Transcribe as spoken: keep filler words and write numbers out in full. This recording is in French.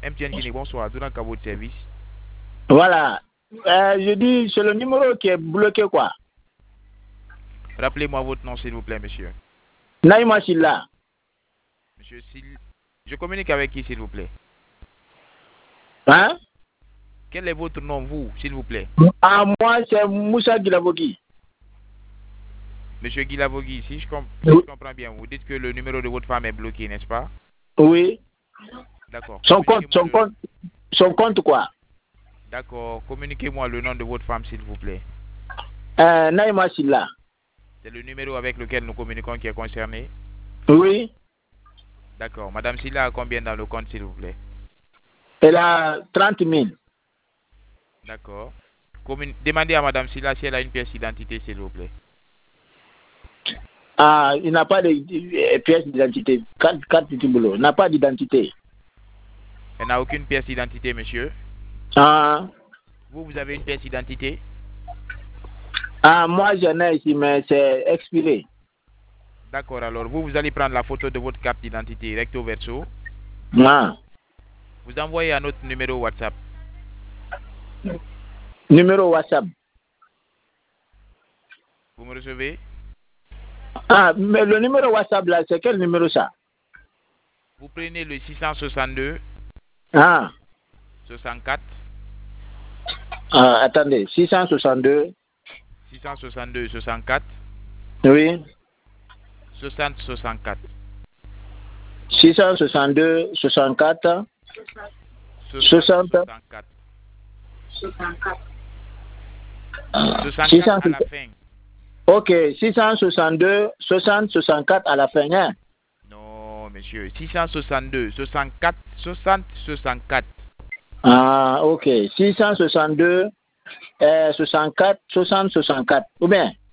M T N Guinée, bonsoir. Tout dans votre service. Voilà. Euh, je dis, c'est le numéro qui est bloqué, quoi. Rappelez-moi votre nom, s'il vous plaît, monsieur. Naïma Silla. Monsieur Sil... Je communique avec qui, s'il vous plaît? Hein? Quel est votre nom, vous, s'il vous plaît? Ah, moi, c'est Moussa Guilavogi. Monsieur Guilavogui, si je, comp si je comprends bien, vous dites que le numéro de votre femme est bloqué, n'est-ce pas? Oui. D'accord. Son compte, son le... compte, son compte quoi? D'accord. Communiquez-moi le nom de votre femme, s'il vous plaît. Euh, Naïma Silla. C'est le numéro avec lequel nous communiquons qui est concerné? Oui. D'accord. Madame Silla a combien dans le compte, s'il vous plaît? Elle a trente mille. D'accord. Commun... Demandez à Madame Silla si elle a une pièce d'identité, s'il vous plaît. Ah, il n'a pas de, de pièce d'identité. Carte, carte du boulot. N'a pas d'identité. Elle n'a aucune pièce d'identité, monsieur. Ah. Vous, vous avez une pièce d'identité? Ah, moi j'en ai ici, mais c'est expiré. D'accord, alors vous, vous allez prendre la photo de votre carte d'identité recto verso. Ah. Vous envoyez à notre numéro WhatsApp. Numéro WhatsApp. Vous me recevez? Ah, mais le numéro WhatsApp là, c'est quel numéro ça? Vous prenez le six cent soixante-deux. Ah. soixante-quatre. Ah, attendez, six cent soixante-deux. six cent soixante-deux, soixante-quatre. Oui. soixante, soixante-quatre. six cent soixante-deux, soixante-quatre. soixante. soixante-quatre. soixante-quatre à la fin. Ok, six cent soixante-deux, soixante, soixante-quatre à la fin, hein? Non, monsieur. six cent soixante-deux, soixante-quatre, soixante, soixante-quatre. Ah, ok. six cent soixante-deux, euh, soixante-quatre, soixante, soixante-quatre. Ou bien?